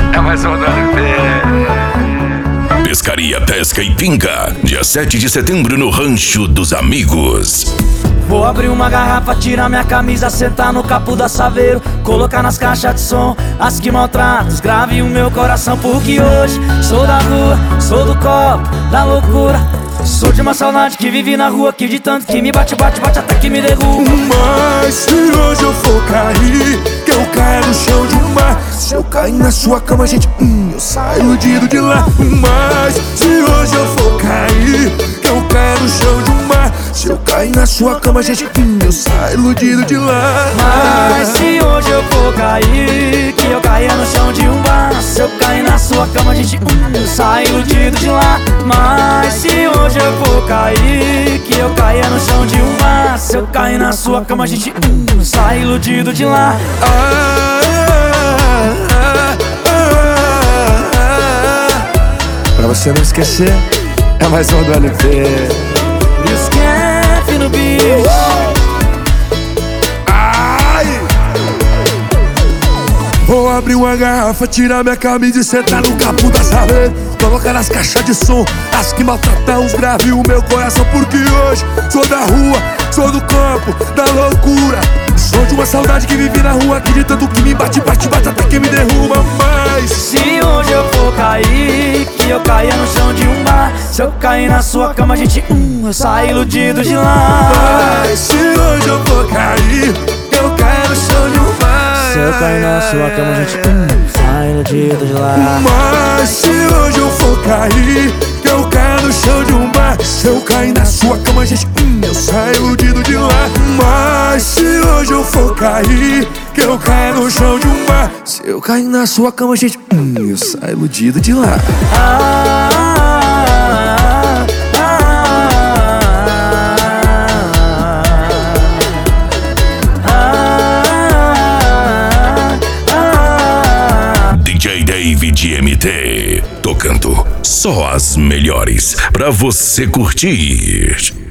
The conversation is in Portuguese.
É mais um do LP. Pescaria, pesca e pinga. Dia 7 de setembro no Rancho dos Amigos. Vou abrir uma garrafa, tirar minha camisa, sentar no capo da Saveiro, colocar nas caixas de som as que maltratam, grave o meu coração. Porque hoje sou da rua, sou do copo, da loucura. Sou de uma saudade que vive na rua, que de tanto que me bate, bate, bate até que me derruba. Mas se hoje eu for cair, que eu caia no chão de um mar. Se eu cair na sua cama, gente, eu saio iludido de lá. Mas se hoje eu for cair, que eu caia no chão de um mar. Se eu cair na sua cama, gente, eu saio iludido de lá. Mas se hoje eu for cair, que eu caia no chão de um bar. Se eu cair na sua cama, gente, eu saio iludido de lá. Mas se hoje eu for cair, que eu caia no chão de um bar. Se eu cair na sua cama, gente, eu saio iludido de lá. Pra você não esquecer, é mais um do LP. Esquece no bicho. Vou abrir uma garrafa, tirar minha camisa e sentar no capo da Saveiro, colocar nas caixas de som as que maltratam os graves o meu coração. Porque hoje sou da rua, sou do campo, da loucura. Sou de uma saudade que vive na rua, que de tanto que me bate, bate, bate até que me derruba. Mas se hoje eu for cair, que eu caia no chão de um bar. Se eu cair na sua cama, gente, eu saio iludido de lá. Mas se hoje eu for cair, que eu caia no chão de um bar. Se eu cair na sua cama, gente, sai iludido de lá. Mas se hoje eu for cair, que eu caia no chão de um bar. Se eu cair na sua cama, gente, eu saio iludido de lá. Mas se hoje eu for cair, que eu caia no chão de um bar. Se eu cair na sua cama, gente, eu saio iludido de lá. DJ David MT, tocando só as melhores pra você curtir.